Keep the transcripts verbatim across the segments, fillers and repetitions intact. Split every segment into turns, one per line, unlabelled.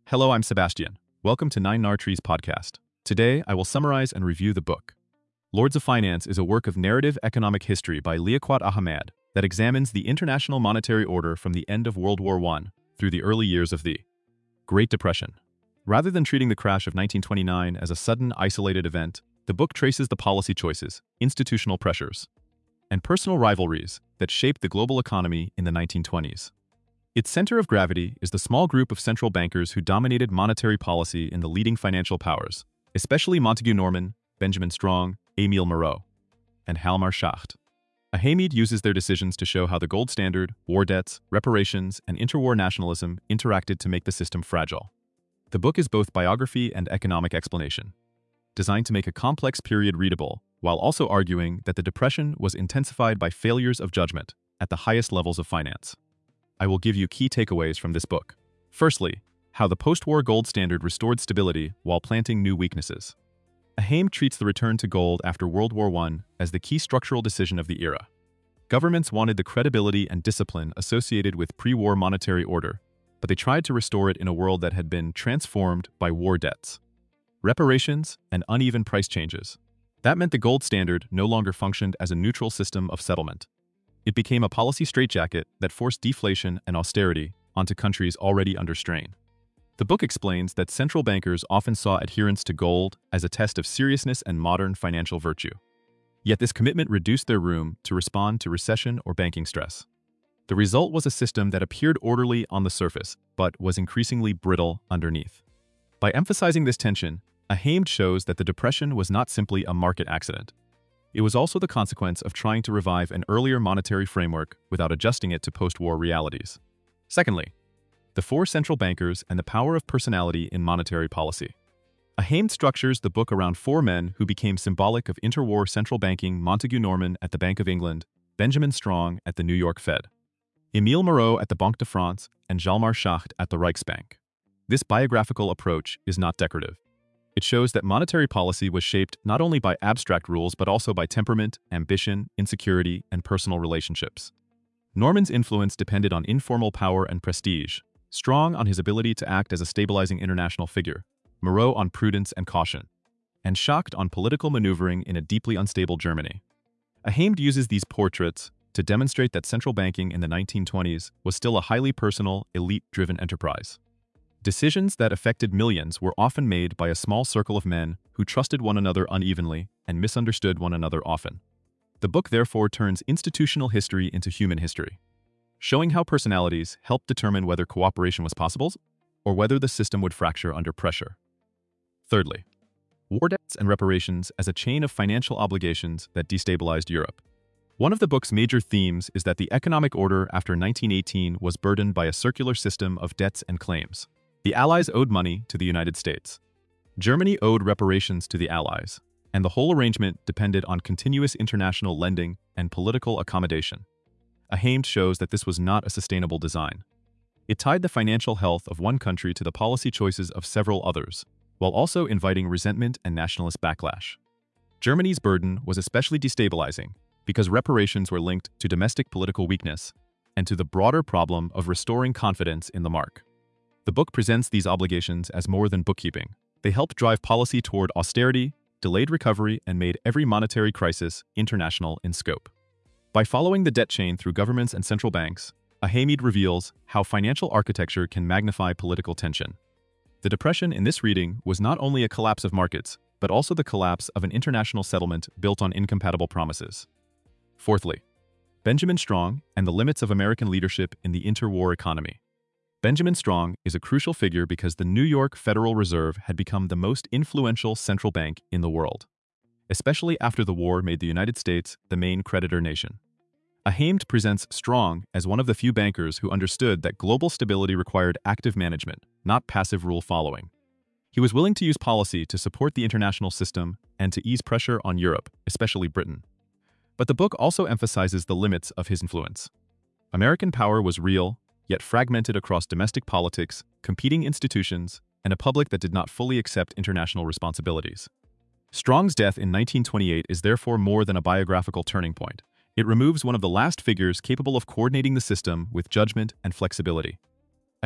Hello, I'm Sebastian. Welcome to Nine Nar Trees podcast. Today, I will summarize and review the book. Lords of Finance is a work of narrative economic history by Liaquat Ahamed that examines the international monetary order from the end of World War One through the early years of the Great Depression. Rather than treating the crash of nineteen twenty-nine as a sudden, isolated event, the book traces the policy choices, institutional pressures, and personal rivalries that shaped the global economy in the nineteen twenties. Its center of gravity is the small group of central bankers who dominated monetary policy in the leading financial powers, especially Montagu Norman, Benjamin Strong, Émile Moreau, and Hjalmar Schacht. Ahamed uses their decisions to show how the gold standard, war debts, reparations, and interwar nationalism interacted to make the system fragile. The book is both biography and economic explanation, designed to make a complex period readable, while also arguing that the Depression was intensified by failures of judgment at the highest levels of finance. I will give you key takeaways from this book. Firstly, how the post-war gold standard restored stability while planting new weaknesses. Ahamed treats the return to gold after World War One as the key structural decision of the era. Governments wanted the credibility and discipline associated with pre-war monetary order, but they tried to restore it in a world that had been transformed by war debts, reparations, and uneven price changes. That meant the gold standard no longer functioned as a neutral system of settlement. It became a policy straitjacket that forced deflation and austerity onto countries already under strain. The book explains that central bankers often saw adherence to gold as a test of seriousness and modern financial virtue. Yet this commitment reduced their room to respond to recession or banking stress. The result was a system that appeared orderly on the surface, but was increasingly brittle underneath. By emphasizing this tension, Ahamed shows that the Depression was not simply a market accident. It was also the consequence of trying to revive an earlier monetary framework without adjusting it to post-war realities. Secondly, the four central bankers and the power of personality in monetary policy. Ahamed structures the book around four men who became symbolic of interwar central banking: Montagu Norman at the Bank of England, Benjamin Strong at the New York Fed, Émile Moreau at the Banque de France, and Hjalmar Schacht at the Reichsbank. This biographical approach is not decorative. It shows that monetary policy was shaped not only by abstract rules but also by temperament, ambition, insecurity, and personal relationships. Norman's influence depended on informal power and prestige, Strong on his ability to act as a stabilizing international figure, Moreau on prudence and caution, and Schacht on political maneuvering in a deeply unstable Germany. Ahamed uses these portraits to demonstrate that central banking in the nineteen twenties was still a highly personal, elite-driven enterprise. Decisions that affected millions were often made by a small circle of men who trusted one another unevenly and misunderstood one another often. The book therefore turns institutional history into human history, showing how personalities helped determine whether cooperation was possible or whether the system would fracture under pressure. Thirdly, war debts and reparations as a chain of financial obligations that destabilized Europe. One of the book's major themes is that the economic order after nineteen eighteen was burdened by a circular system of debts and claims. The Allies owed money to the United States. Germany owed reparations to the Allies, and the whole arrangement depended on continuous international lending and political accommodation. Ahamed shows that this was not a sustainable design. It tied the financial health of one country to the policy choices of several others, while also inviting resentment and nationalist backlash. Germany's burden was especially destabilizing because reparations were linked to domestic political weakness and to the broader problem of restoring confidence in the mark. The book presents these obligations as more than bookkeeping. They helped drive policy toward austerity, delayed recovery, and made every monetary crisis international in scope. By following the debt chain through governments and central banks, Ahamed reveals how financial architecture can magnify political tension. The Depression in this reading was not only a collapse of markets, but also the collapse of an international settlement built on incompatible promises. Fourthly, Benjamin Strong and the limits of American leadership in the interwar economy. Benjamin Strong is a crucial figure because the New York Federal Reserve had become the most influential central bank in the world, especially after the war made the United States the main creditor nation. Ahamed presents Strong as one of the few bankers who understood that global stability required active management, not passive rule following. He was willing to use policy to support the international system and to ease pressure on Europe, especially Britain. But the book also emphasizes the limits of his influence. American power was real, yet fragmented across domestic politics, competing institutions, and a public that did not fully accept international responsibilities. Strong's death in nineteen twenty-eight is therefore more than a biographical turning point. It removes one of the last figures capable of coordinating the system with judgment and flexibility.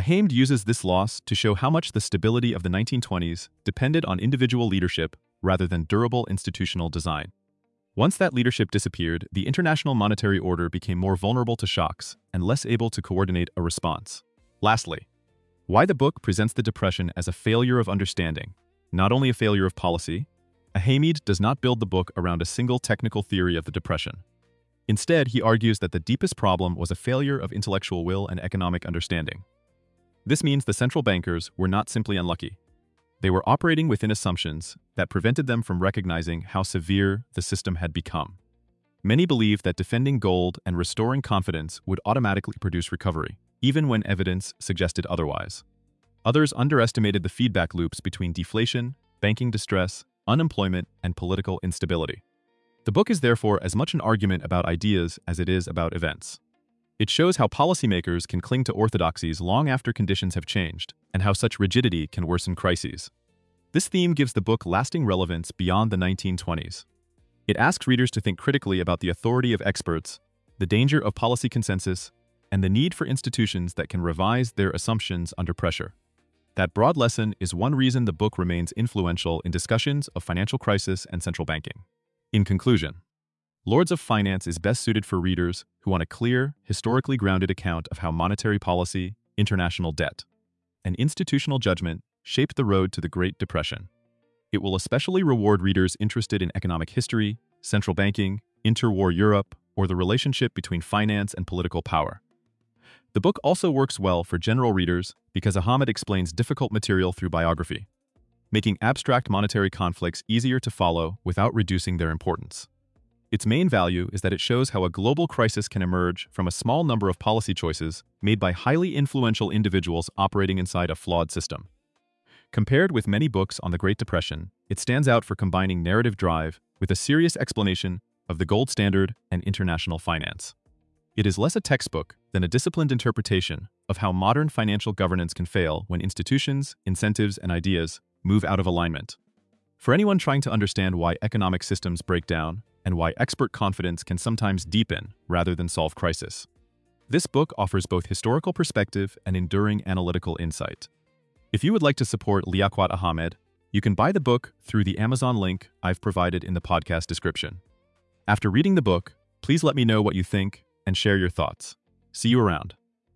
Ahamed uses this loss to show how much the stability of the nineteen twenties depended on individual leadership rather than durable institutional design. Once that leadership disappeared, the international monetary order became more vulnerable to shocks and less able to coordinate a response. Lastly, why the book presents the Depression as a failure of understanding, not only a failure of policy. Ahamed does not build the book around a single technical theory of the Depression. Instead, he argues that the deepest problem was a failure of intellectual will and economic understanding. This means the central bankers were not simply unlucky. They were operating within assumptions that prevented them from recognizing how severe the system had become. Many believed that defending gold and restoring confidence would automatically produce recovery, even when evidence suggested otherwise. Others underestimated the feedback loops between deflation, banking distress, unemployment, and political instability. The book is therefore as much an argument about ideas as it is about events. It shows how policymakers can cling to orthodoxies long after conditions have changed, and how such rigidity can worsen crises. This theme gives the book lasting relevance beyond the nineteen twenties. It asks readers to think critically about the authority of experts, the danger of policy consensus, and the need for institutions that can revise their assumptions under pressure. That broad lesson is one reason the book remains influential in discussions of financial crisis and central banking. In conclusion, Lords of Finance is best suited for readers who want a clear, historically grounded account of how monetary policy, international debt, and institutional judgment shaped the road to the Great Depression. It will especially reward readers interested in economic history, central banking, interwar Europe, or the relationship between finance and political power. The book also works well for general readers because Ahamed explains difficult material through biography, making abstract monetary conflicts easier to follow without reducing their importance. Its main value is that it shows how a global crisis can emerge from a small number of policy choices made by highly influential individuals operating inside a flawed system. Compared with many books on the Great Depression, it stands out for combining narrative drive with a serious explanation of the gold standard and international finance. It is less a textbook than a disciplined interpretation of how modern financial governance can fail when institutions, incentives, and ideas move out of alignment. For anyone trying to understand why economic systems break down and why expert confidence can sometimes deepen rather than solve crisis, this book offers both historical perspective and enduring analytical insight. If you would like to support Liaquat Ahamed, you can buy the book through the Amazon link I've provided in the podcast description. After reading the book, please let me know what you think and share your thoughts. See you around.